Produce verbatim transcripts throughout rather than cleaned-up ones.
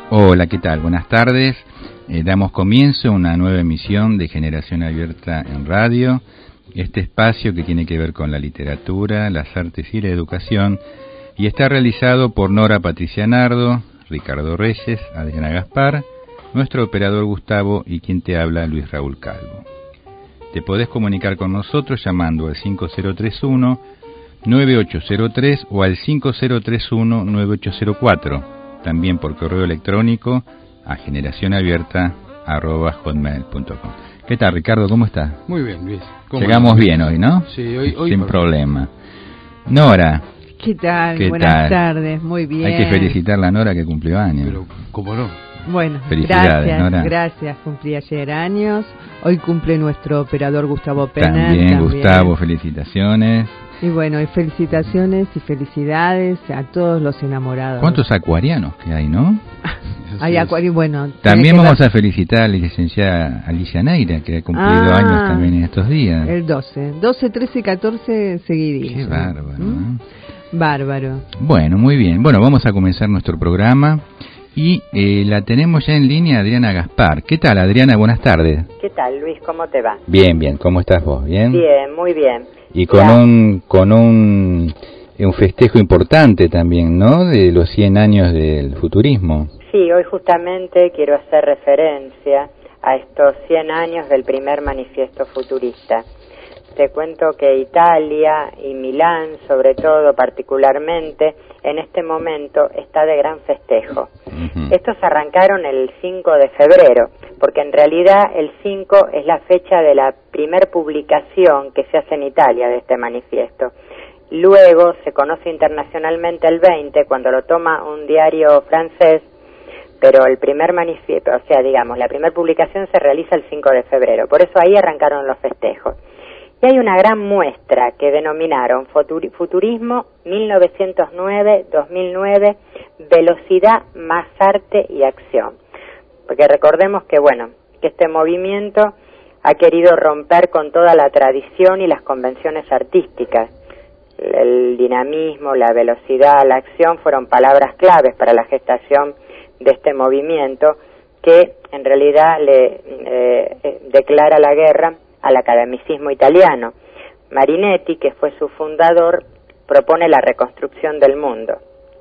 Hola, ¿qué tal? Buenas tardes. Eh, damos comienzo a una nueva emisión de Generación Abierta en Radio. Este espacio que tiene que ver con la literatura, las artes y la educación, y está realizado por Nora Patricia Nardo, Ricardo Reyes, Adriana Gaspar, nuestro operador Gustavo y quien te habla, Luis Raúl Calvo. Te podés comunicar con nosotros llamando al cinco cero tres uno, nueve ocho cero tres o al cinco cero tres uno, nueve ocho cero cuatro, también por correo electrónico a generacionabierta arroba hotmail punto com. ¿Qué tal, Ricardo? ¿Cómo estás? Muy bien, Luis. Llegamos bien hoy, ¿no? Sí, hoy, hoy sin problema. Nora. ¿Qué tal? ¿Qué Buenas tal? tardes, muy bien. Hay que felicitar a la Nora que cumplió años. Pero, ¿cómo no? Bueno, felicidades, gracias, Nora. gracias. Cumplí ayer años. Hoy cumple nuestro operador Gustavo Pena. También, también, Gustavo, felicitaciones. Y bueno, y felicitaciones y felicidades a todos los enamorados. ¿Cuántos acuarianos que hay, no? Hay acuarios, bueno. También vamos dar... a felicitar a la licenciada Alicia Neira, que ha cumplido ah, años también en estos días. El doce. doce, trece y catorce seguidillos. Qué bárbaro, ¿Mm? ¿no? Bárbaro. Bueno, muy bien. Bueno, vamos a comenzar nuestro programa. Y eh, la tenemos ya en línea Adriana Gaspar. ¿Qué tal, Adriana? Buenas tardes. ¿Qué tal, Luis? ¿Cómo te va? Bien, bien. ¿Cómo estás vos? ¿Bien? Bien, muy bien. Y con ya. un con un, un festejo importante también, ¿no? De los cien años del futurismo. Sí, hoy justamente quiero hacer referencia a estos cien años del primer manifiesto futurista. Te cuento que Italia y Milán, sobre todo, particularmente, en este momento está de gran festejo. Uh-huh. Estos arrancaron el cinco de febrero, porque en realidad el cinco es la fecha de la primer publicación que se hace en Italia de este manifiesto. Luego se conoce internacionalmente el veinte, cuando lo toma un diario francés, pero el primer manifiesto, o sea, digamos, la primera publicación se realiza el cinco de febrero, por eso ahí arrancaron los festejos. Y hay una gran muestra que denominaron Futurismo mil novecientos nueve a dos mil nueve, Velocidad más Arte y Acción. Porque recordemos que, bueno, que este movimiento ha querido romper con toda la tradición y las convenciones artísticas. El dinamismo, la velocidad, la acción fueron palabras claves para la gestación de este movimiento que en realidad le eh, declara la guerra al academicismo italiano. Marinetti, que fue su fundador, propone la reconstrucción del mundo.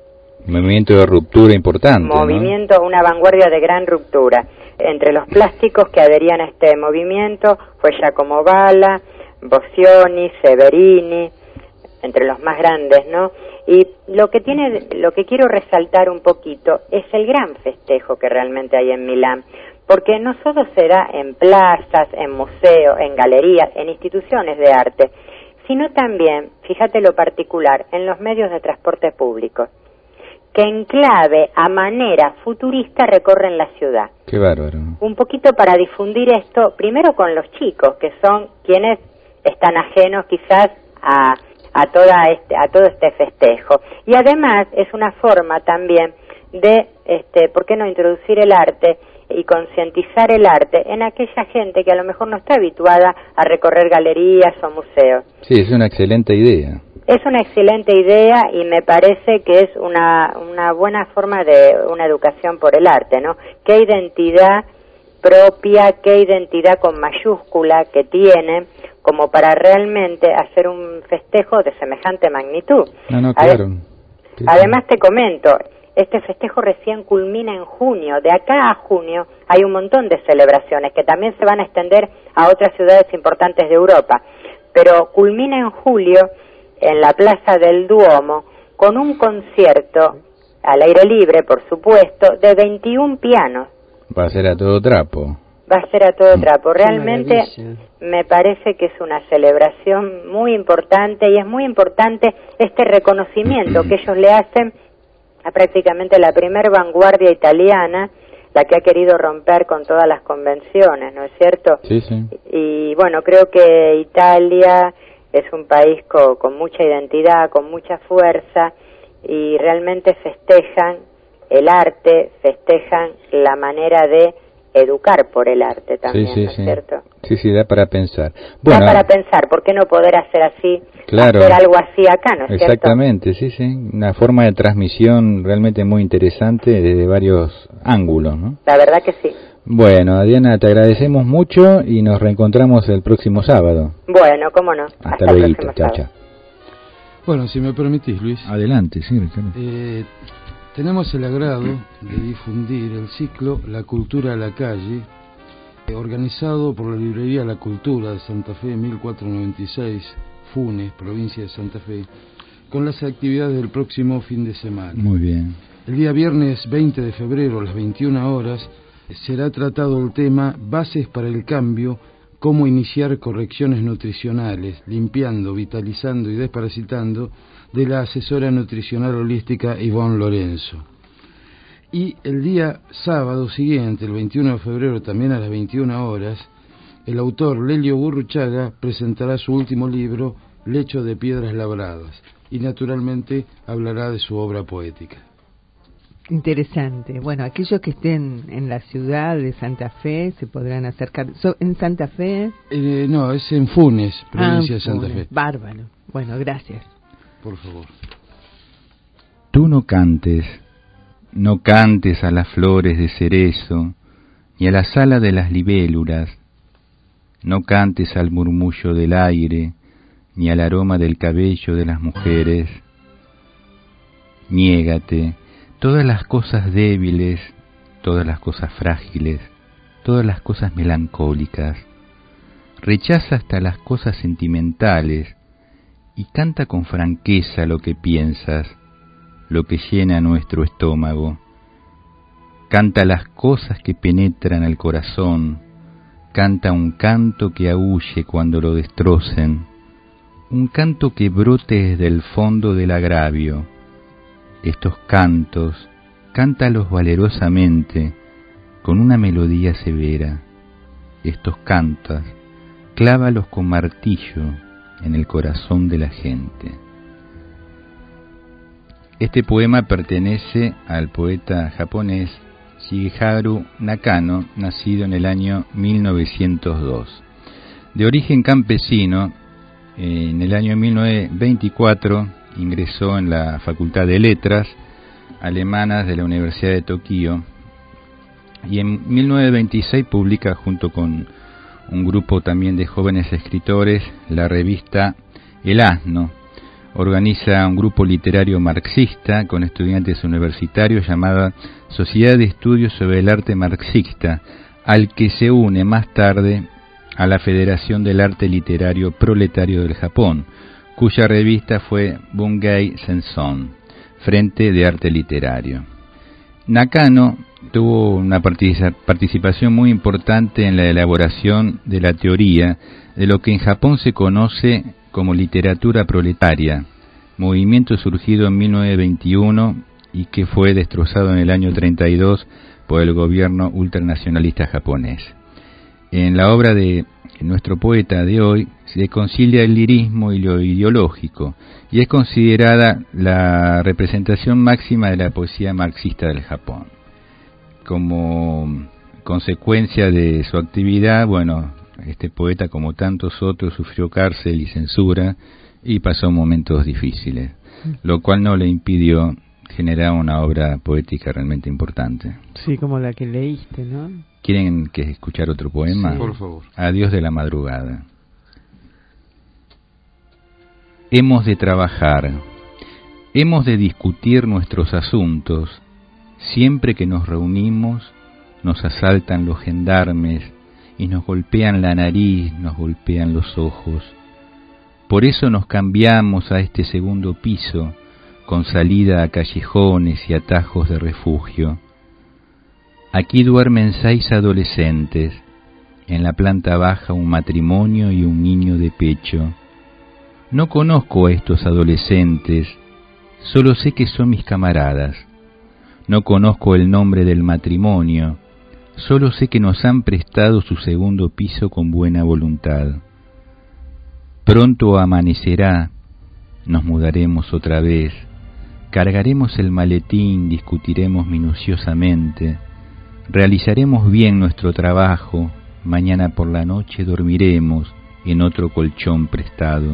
Un movimiento de ruptura importante, Movimiento, ¿no? Una vanguardia de gran ruptura. Entre los plásticos que adherían a este movimiento fue Giacomo Balla, Boccioni, Severini, entre los más grandes, ¿no? Y lo que tiene, lo que quiero resaltar un poquito es el gran festejo que realmente hay en Milán, porque no solo se da en plazas, en museos, en galerías, en instituciones de arte, sino también, fíjate lo particular, en los medios de transporte público, que en clave, a manera futurista, recorren la ciudad. Qué bárbaro. Un poquito para difundir esto, primero con los chicos, que son quienes están ajenos quizás a, a, toda este, a todo este festejo. Y además es una forma también de, este, ¿por qué no introducir el arte y concientizar el arte en aquella gente que a lo mejor no está habituada a recorrer galerías o museos? Sí, es una excelente idea. Es una excelente idea y me parece que es una, una buena forma de una educación por el arte, ¿no? ¿Qué identidad propia, qué identidad con mayúscula que tiene como para realmente hacer un festejo de semejante magnitud? No, no, claro. Ade- Además te comento, este festejo recién culmina en junio. De acá a junio hay un montón de celebraciones que también se van a extender a otras ciudades importantes de Europa. Pero culmina en julio en la Plaza del Duomo con un concierto al aire libre, por supuesto, de veintiún pianos. Va a ser a todo trapo. Va a ser a todo trapo. Realmente me parece que es una celebración muy importante y es muy importante este reconocimiento que ellos le hacen a prácticamente la primer vanguardia italiana, la que ha querido romper con todas las convenciones, ¿no es cierto? Sí, sí. Y bueno, creo que Italia es un país co, con mucha identidad, con mucha fuerza, y realmente festejan el arte, festejan la manera de educar por el arte también, sí, sí, ¿no es sí. cierto? Sí, sí, da para pensar. Bueno, da para pensar, ¿por qué no poder hacer así, claro, hacer algo así acá, ¿no es exactamente, cierto? Sí, sí, una forma de transmisión realmente muy interesante desde varios ángulos, ¿no? La verdad que sí. Bueno, Adriana, te agradecemos mucho y nos reencontramos el próximo sábado. Bueno, cómo no. Hasta, Hasta luego, chao, chao. Bueno, si me permitís, Luis. Adelante, sí, Ricardo. Eh, tenemos el agrado de difundir el ciclo La Cultura a la Calle, eh, organizado por la librería La Cultura de Santa Fe, mil cuatrocientos noventa y seis, Funes, provincia de Santa Fe, con las actividades del próximo fin de semana. Muy bien. El día viernes veinte de febrero a las veintiuna horas será tratado el tema Bases para el Cambio, cómo iniciar correcciones nutricionales, limpiando, vitalizando y desparasitando, de la asesora nutricional holística Ivonne Lorenzo. Y el día sábado siguiente, el veintiuno de febrero, también a las veintiuna horas, el autor Lelio Burruchaga presentará su último libro, Lecho de Piedras Labradas, y naturalmente hablará de su obra poética. Interesante. Bueno, aquellos que estén en la ciudad de Santa Fe se podrán acercar. So, ¿En Santa Fe? Eh, no, es en Funes, provincia ah, de Santa Funes. Fe. Bárbaro. Bueno, gracias. Por favor. Tú no cantes, no cantes a las flores de cerezo, ni a la sala de las libélulas, no cantes al murmullo del aire, ni al aroma del cabello de las mujeres. Niégate. Todas las cosas débiles, todas las cosas frágiles, todas las cosas melancólicas. Rechaza hasta las cosas sentimentales y canta con franqueza lo que piensas, lo que llena nuestro estómago. Canta las cosas que penetran al corazón, canta un canto que aúlle cuando lo destrocen, un canto que brote desde el fondo del agravio. Estos cantos, cántalos valerosamente, con una melodía severa. Estos cantos, clávalos con martillo en el corazón de la gente. Este poema pertenece al poeta japonés Shigeharu Nakano, nacido en el año mil novecientos dos. De origen campesino, en el año mil novecientos veinticuatro ingresó en la Facultad de Letras Alemanas de la Universidad de Tokio y en mil novecientos veintiséis publica junto con un grupo también de jóvenes escritores la revista El Asno. Organiza un grupo literario marxista con estudiantes universitarios llamada Sociedad de Estudios sobre el Arte Marxista, al que se une más tarde a la Federación del Arte Literario Proletario del Japón, cuya revista fue Bungei Senson, Frente de Arte Literario. Nakano tuvo una participación muy importante en la elaboración de la teoría de lo que en Japón se conoce como literatura proletaria, movimiento surgido en mil novecientos veintiuno y que fue destrozado en el año treinta y dos por el gobierno ultranacionalista japonés. En la obra de nuestro poeta de hoy se concilia el lirismo y lo ideológico, y es considerada la representación máxima de la poesía marxista del Japón. Como consecuencia de su actividad, bueno, este poeta, como tantos otros, sufrió cárcel y censura y pasó momentos difíciles, lo cual no le impidió generar una obra poética realmente importante. Sí, como la que leíste, ¿no? ¿Quieren que escuchar otro poema? Sí, por favor. Adiós de la madrugada. Hemos de trabajar, hemos de discutir nuestros asuntos. Siempre que nos reunimos, nos asaltan los gendarmes y nos golpean la nariz, nos golpean los ojos. Por eso nos cambiamos a este segundo piso, con salida a callejones y atajos de refugio. Aquí duermen seis adolescentes, en la planta baja un matrimonio y un niño de pecho. No conozco a estos adolescentes, solo sé que son mis camaradas. No conozco el nombre del matrimonio, solo sé que nos han prestado su segundo piso con buena voluntad. Pronto amanecerá, nos mudaremos otra vez, cargaremos el maletín, discutiremos minuciosamente, realizaremos bien nuestro trabajo, mañana por la noche dormiremos en otro colchón prestado.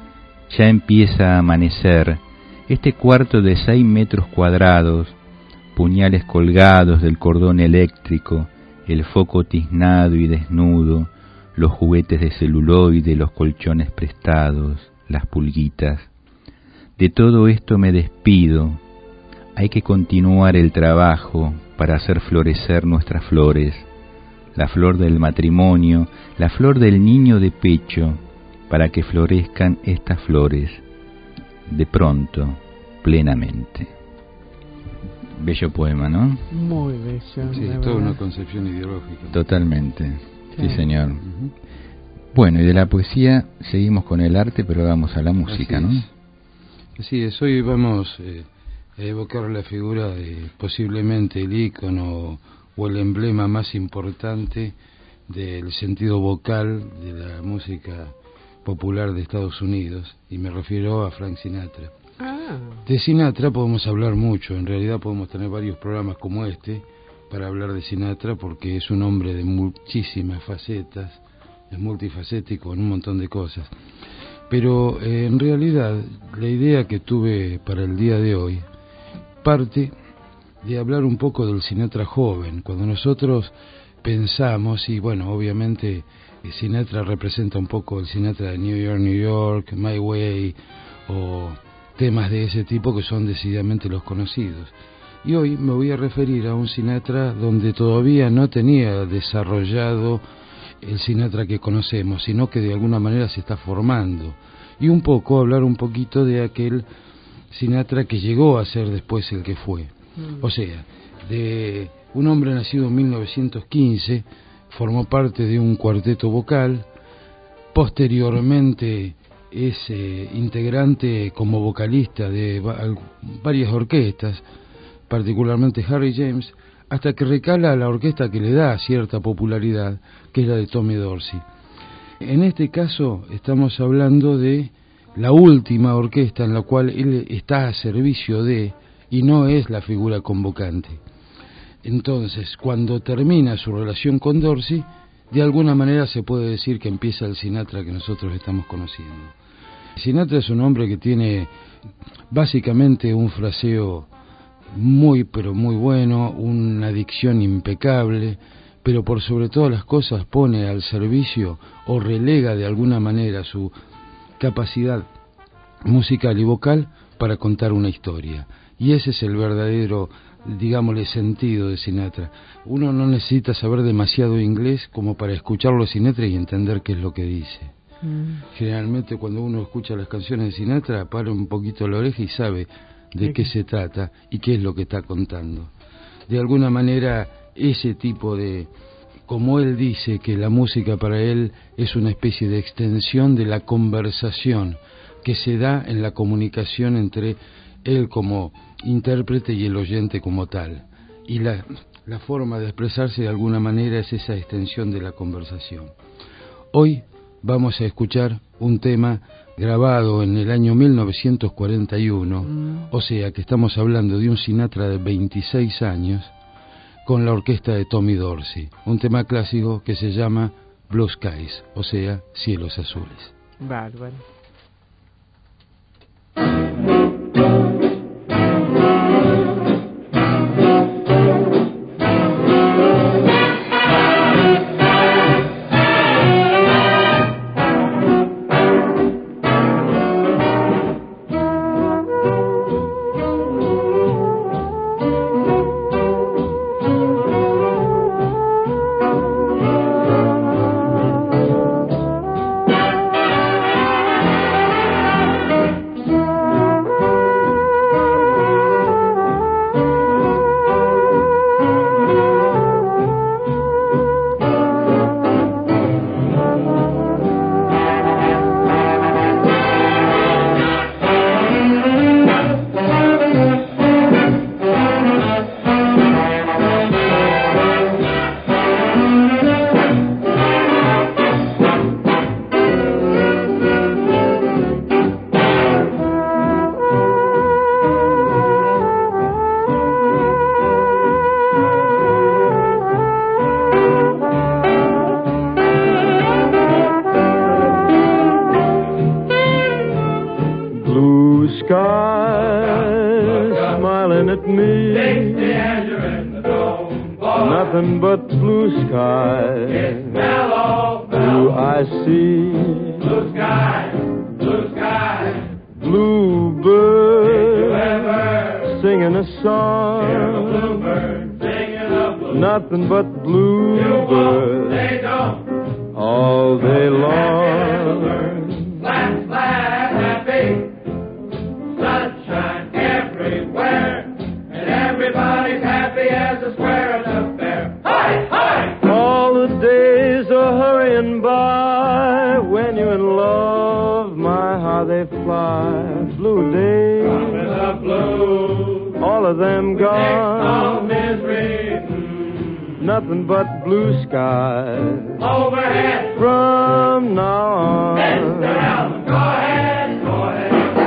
Ya empieza a amanecer, este cuarto de seis metros cuadrados, puñales colgados del cordón eléctrico, el foco tiznado y desnudo, los juguetes de celuloide, los colchones prestados, las pulguitas. De todo esto me despido. Hay que continuar el trabajo para hacer florecer nuestras flores, la flor del matrimonio, la flor del niño de pecho, para que florezcan estas flores, de pronto, plenamente. Bello poema, ¿no? Muy bello. Sí, toda una concepción ideológica. Totalmente, sí, sí señor. Uh-huh. Bueno, y de la poesía seguimos con el arte, pero vamos a la música, Así ¿no? Es. Así es, hoy vamos eh, a evocar la figura de posiblemente el ícono o el emblema más importante del sentido vocal de la música popular de Estados Unidos, y me refiero a Frank Sinatra. Ah. De Sinatra podemos hablar mucho, en realidad podemos tener varios programas como este para hablar de Sinatra, porque es un hombre de muchísimas facetas, es multifacético en un montón de cosas. Pero eh, en realidad la idea que tuve para el día de hoy parte de hablar un poco del Sinatra joven. Cuando nosotros pensamos, y bueno, obviamente Sinatra representa un poco el Sinatra de New York, New York, My Way, o temas de ese tipo que son decididamente los conocidos. Y hoy me voy a referir a un Sinatra donde todavía no tenía desarrollado el Sinatra que conocemos, sino que de alguna manera se está formando. Y un poco hablar un poquito de aquel Sinatra que llegó a ser después el que fue. Mm. O sea, de un hombre nacido en mil novecientos quince, formó parte de un cuarteto vocal, posteriormente es eh, integrante como vocalista de va- varias orquestas, particularmente Harry James, hasta que recala a la orquesta que le da cierta popularidad, que es la de Tommy Dorsey. En este caso estamos hablando de la última orquesta en la cual él está a servicio de, y no es la figura convocante. Entonces, cuando termina su relación con Dorsey, de alguna manera se puede decir que empieza el Sinatra que nosotros estamos conociendo. Sinatra es un hombre que tiene básicamente un fraseo muy pero muy bueno, una dicción impecable, pero por sobre todas las cosas pone al servicio o relega de alguna manera su capacidad musical y vocal para contar una historia. Y ese es el verdadero, digámosle, sentido de Sinatra. Uno no necesita saber demasiado inglés como para escucharlo a Sinatra y entender qué es lo que dice. Mm. Generalmente cuando uno escucha las canciones de Sinatra, para un poquito la oreja y sabe de sí. qué se trata y qué es lo que está contando. De alguna manera, ese tipo de, como él dice, que la música para él es una especie de extensión de la conversación que se da en la comunicación entre él como intérprete y el oyente como tal. Y la, la forma de expresarse de alguna manera es esa extensión de la conversación. Hoy vamos a escuchar un tema grabado en el año mil novecientos cuarenta y uno, mm. o sea que estamos hablando de un Sinatra de veintiséis años, con la orquesta de Tommy Dorsey, un tema clásico que se llama Blue Skies, o sea, cielos azules. Bárbaro. Thank you. nothing but blue sky. It's mellow, mellow. Do I see blue sky, blue sky, blue bird singing a song? Blue bird singing a blue. Nothing but blue bird. They don't. All day long. Flat, flat, happy. Sunshine everywhere. And everybody's happy as a square at the fair. Hi, hi! All the days are hurrying by. When you're in love, my, how they fly. Blue days. The blue. All of them gone. Misery. Nothing but blue skies overhead from now on. Mister Allen, go ahead, go ahead.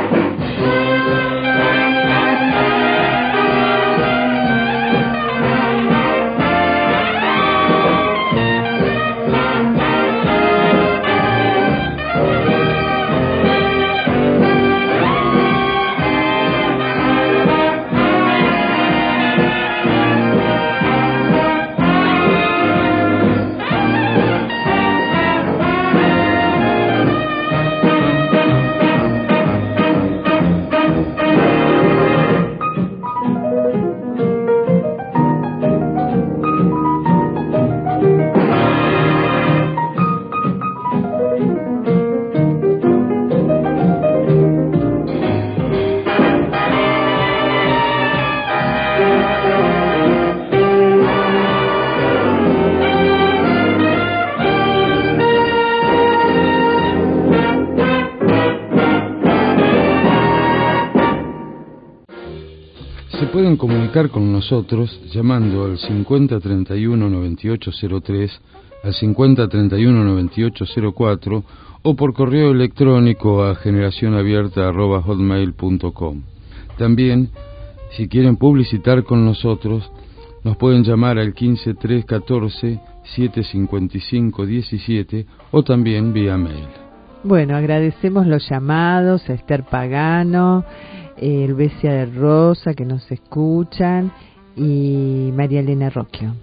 Pueden comunicar con nosotros llamando al cincuenta treinta y uno noventa y ocho cero tres, al cincuenta treinta y uno noventa y ocho cero cuatro o por correo electrónico a generacionabierta arroba hotmail punto com. También, si quieren publicitar con nosotros, nos pueden llamar al quince tres catorce siete cincuenta y cinco diecisiete o también vía mail. Bueno, agradecemos los llamados a Esther Pagano, el Besia de Rosa que nos escuchan y María Elena Rocchio.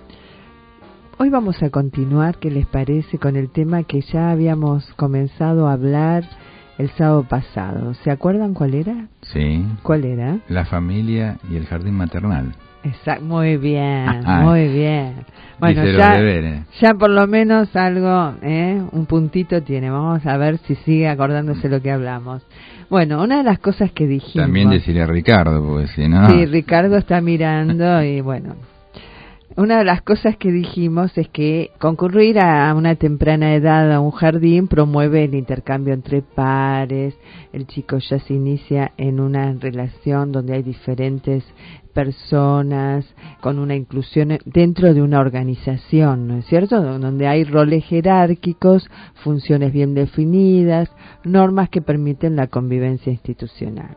Hoy vamos a continuar, ¿qué les parece?, con el tema que ya habíamos comenzado a hablar el sábado pasado. ¿Se acuerdan cuál era? Sí. ¿Cuál era? La familia y el jardín maternal. Exacto, muy bien, muy bien. Bueno, Dice ya, los deberes. ya por lo menos algo, ¿eh? Un puntito tiene. Vamos a ver si sigue acordándose lo que hablamos. Bueno, una de las cosas que dijimos... También decirle a Ricardo, porque si no... Sí, Ricardo está mirando y bueno... Una de las cosas que dijimos es que concurrir a una temprana edad a un jardín promueve el intercambio entre pares, el chico ya se inicia en una relación donde hay diferentes personas, con una inclusión dentro de una organización, ¿no es cierto?, donde hay roles jerárquicos, funciones bien definidas, normas que permiten la convivencia institucional.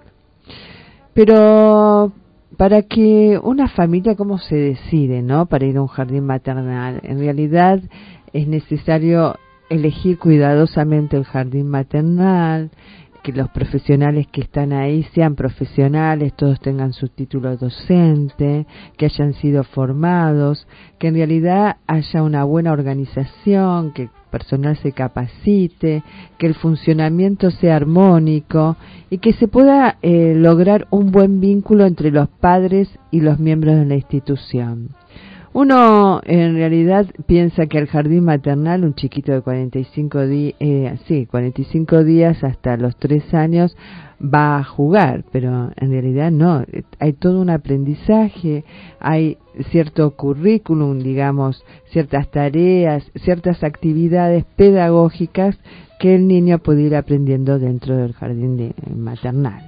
Pero... para que una familia, ¿cómo se decide, no?, para ir a un jardín maternal? En realidad es necesario elegir cuidadosamente el jardín maternal, que los profesionales que están ahí sean profesionales, todos tengan su título docente, que hayan sido formados, que en realidad haya una buena organización, que el personal se capacite, que el funcionamiento sea armónico y que se pueda eh, lograr un buen vínculo entre los padres y los miembros de la institución. Uno en realidad piensa que el jardín maternal, un chiquito de cuarenta y cinco días, eh, sí, cuarenta y cinco días hasta los tres años va a jugar, pero en realidad no, hay todo un aprendizaje, hay cierto currículum, digamos, ciertas tareas, ciertas actividades pedagógicas que el niño puede ir aprendiendo dentro del jardín de, maternal.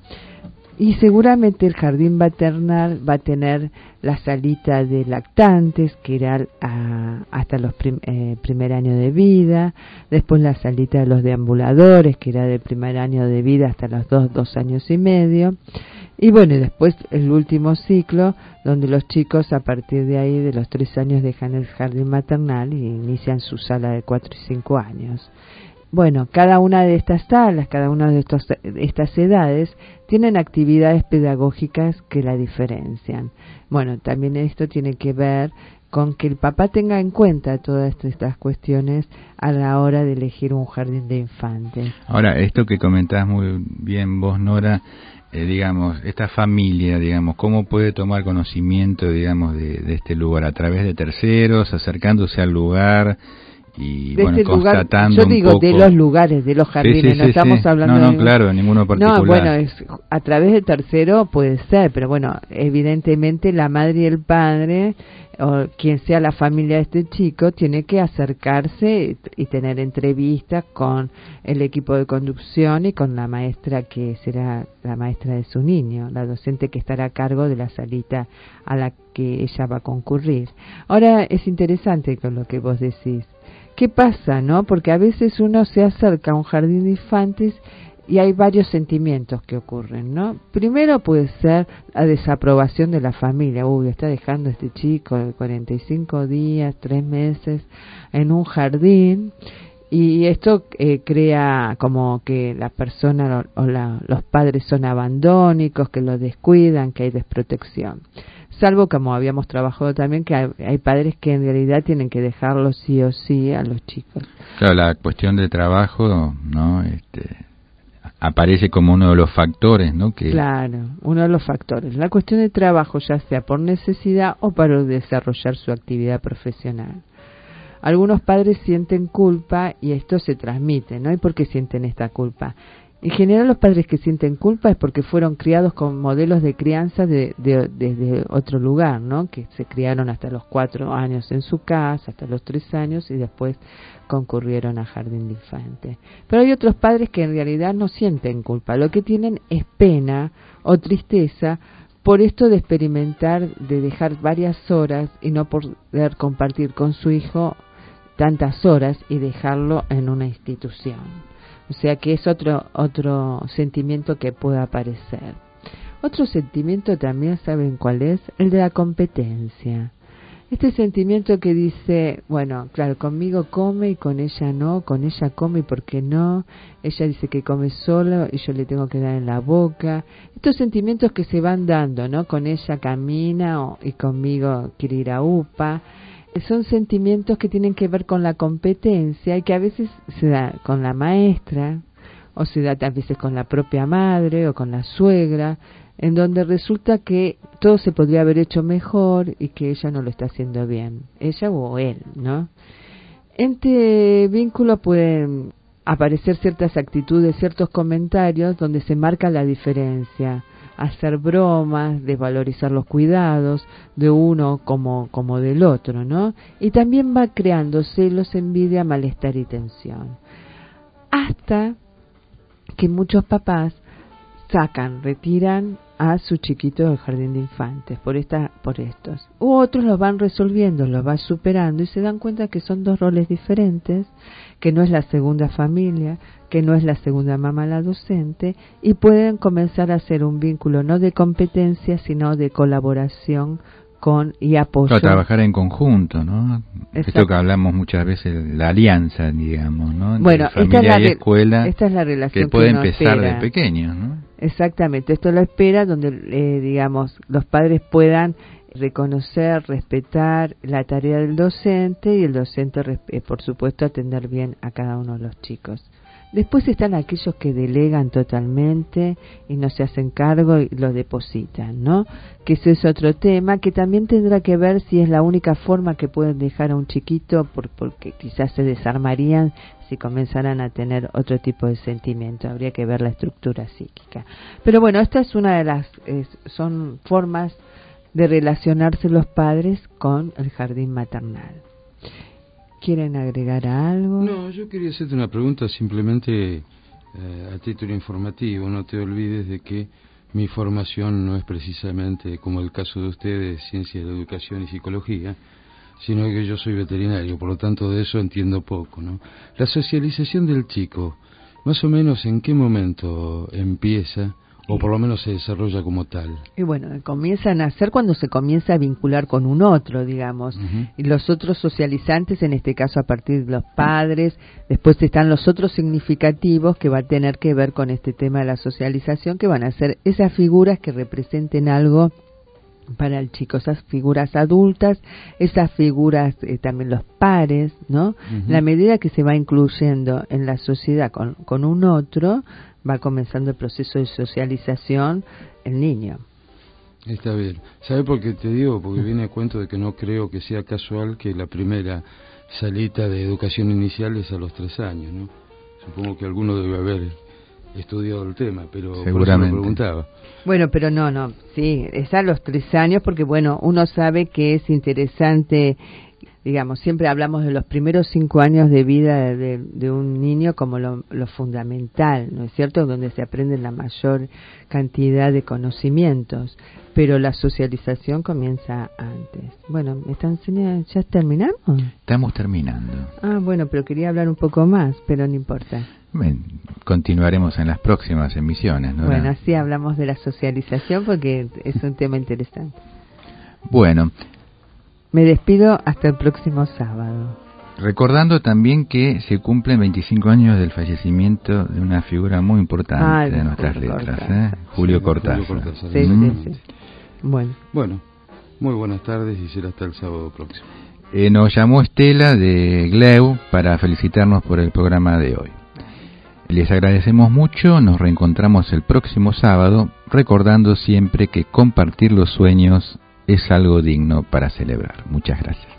Y seguramente el jardín maternal va a tener la salita de lactantes, que irá a, hasta los prim, eh, primer año de vida, después la salita de los deambuladores, que irá del primer año de vida hasta los dos, dos años y medio, y bueno, y después el último ciclo, donde los chicos a partir de ahí, de los tres años, dejan el jardín maternal y inician su sala de cuatro y cinco años. bueno, cada una de estas salas, cada una de, estos, de estas edades, tienen actividades pedagógicas que la diferencian. Bueno, también esto tiene que ver con que el papá tenga en cuenta todas estas cuestiones a la hora de elegir un jardín de infantes. Ahora, esto que comentás muy bien vos, Nora, eh, digamos, esta familia, digamos, ¿cómo puede tomar conocimiento, digamos, de, de este lugar? ¿A través de terceros, acercándose al lugar y, de bueno, este constatando lugar, yo digo un poco... de los lugares, de los jardines, sí, sí, no sí, estamos sí. hablando no, no, de... claro, ninguno particular. No, bueno, es, a través de tercero puede ser, pero bueno, evidentemente la madre y el padre, o quien sea la familia de este chico, tiene que acercarse y, y tener entrevistas con el equipo de conducción y con la maestra que será la maestra de su niño, la docente que estará a cargo de la salita a la que ella va a concurrir. Ahora, es interesante con lo que vos decís. ¿Qué pasa, no? Porque a veces uno se acerca a un jardín de infantes y hay varios sentimientos que ocurren, ¿no? Primero puede ser la desaprobación de la familia. Uy, está dejando a este chico de cuarenta y cinco días, tres meses en un jardín, y esto eh, crea como que la persona o, o la, los padres son abandónicos, que lo descuidan, que hay desprotección. Salvo, como habíamos trabajado también, que hay, hay padres que en realidad tienen que dejarlo sí o sí a los chicos. Claro, la cuestión de trabajo, ¿no? Este, aparece como uno de los factores, ¿no? Que... Claro, uno de los factores. La cuestión de trabajo, ya sea por necesidad o para desarrollar su actividad profesional. Algunos padres sienten culpa y esto se transmite, ¿no? ¿Y por qué sienten esta culpa? En general, los padres que sienten culpa es porque fueron criados con modelos de crianza de, de, desde otro lugar, ¿no? Que se criaron hasta los cuatro años en su casa, hasta los tres años, y después concurrieron a jardín de infantes. Pero hay otros padres que en realidad no sienten culpa, lo que tienen es pena o tristeza por esto de experimentar, de dejar varias horas y no poder compartir con su hijo tantas horas y dejarlo en una institución. O sea que es otro otro sentimiento que puede aparecer. Otro sentimiento también, ¿saben cuál es? El de la competencia. Este sentimiento que dice, bueno, claro, conmigo come y con ella no, con ella come y por qué no, ella dice que come sola y yo le tengo que dar en la boca. Estos sentimientos que se van dando, ¿no? Con ella camina o, y conmigo quiere ir a UPA. Son sentimientos que tienen que ver con la competencia y que a veces se da con la maestra o se da a veces con la propia madre o con la suegra, en donde resulta que todo se podría haber hecho mejor y que ella no lo está haciendo bien, ella o él, ¿no? En este vínculo pueden aparecer ciertas actitudes, ciertos comentarios donde se marca la diferencia. Hacer bromas, desvalorizar los cuidados de uno como, como del otro, ¿no? Y también va creando celos, envidia, malestar y tensión. Hasta que muchos papás sacan, retiran a su chiquito del jardín de infantes por esta, por estos. U otros los van resolviendo, los van superando y se dan cuenta que son dos roles diferentes, que no es la segunda familia, que no es la segunda mamá la docente, y pueden comenzar a hacer un vínculo no de competencia, sino de colaboración con y apoyo. Claro, trabajar en conjunto, ¿no? Exacto. Esto que hablamos muchas veces, la alianza, digamos, ¿no? Entre bueno, familia esta es la y escuela, esta es la relación que puede que empezar espera. de pequeños, ¿no? Exactamente, esto lo espera donde, eh, digamos, los padres puedan reconocer, respetar la tarea del docente y el docente, eh, por supuesto, atender bien a cada uno de los chicos. Después están aquellos que delegan totalmente y no se hacen cargo y lo depositan, ¿no? Que ese es otro tema que también tendrá que ver si es la única forma que pueden dejar a un chiquito, por, porque quizás se desarmarían si comenzaran a tener otro tipo de sentimiento. Habría que ver la estructura psíquica. Pero bueno, esta es una de las, es, son formas de relacionarse los padres con el jardín maternal. ¿Quieren agregar algo? No, yo quería hacerte una pregunta simplemente eh, a título informativo. No te olvides de que mi formación no es precisamente como el caso de ustedes, ciencia de la educación y psicología, sino que yo soy veterinario, por lo tanto de eso entiendo poco, ¿no? La socialización del chico, más o menos en qué momento empieza o por lo menos se desarrolla como tal. Y bueno, comienza a nacer cuando se comienza a vincular con un otro, digamos, uh-huh. y los otros socializantes, en este caso a partir de los padres, después están los otros significativos que va a tener que ver con este tema de la socialización, que van a ser esas figuras que representen algo para el chico, esas figuras adultas, esas figuras eh, también los pares, ¿no? Uh-huh. La medida que se va incluyendo en la sociedad con, con un otro, va comenzando el proceso de socialización el niño. Está bien. ¿Sabes por qué te digo? Porque viene a cuento de que no creo que sea casual que la primera salita de educación inicial es a los tres años, ¿no? Supongo que alguno debe haber estudiado el tema, pero seguramente por eso lo preguntaba. Bueno, pero no, no, sí, es a los tres años porque, bueno, uno sabe que es interesante, digamos, siempre hablamos de los primeros cinco años de vida de, de un niño como lo, lo fundamental, ¿no es cierto?, donde se aprende la mayor cantidad de conocimientos, pero la socialización comienza antes. Bueno, ¿me están enseñando? ¿Ya terminamos? Estamos terminando. Ah, bueno, pero quería hablar un poco más, pero no importa. Bien, continuaremos en las próximas emisiones, ¿no? Bueno, así hablamos de la socialización porque es un tema interesante. Bueno. Me despido hasta el próximo sábado. Recordando también que se cumplen veinticinco años del fallecimiento de una figura muy importante ah, de nuestras Julio letras, Cortázar. ¿eh? Julio Cortázar. Julio Cortázar. Sí, mm. sí, sí. Bueno. Bueno, muy buenas tardes y será hasta el sábado próximo. Eh, nos llamó Estela de Gleu para felicitarnos por el programa de hoy. Les agradecemos mucho, nos reencontramos el próximo sábado, recordando siempre que compartir los sueños es algo digno para celebrar. Muchas gracias.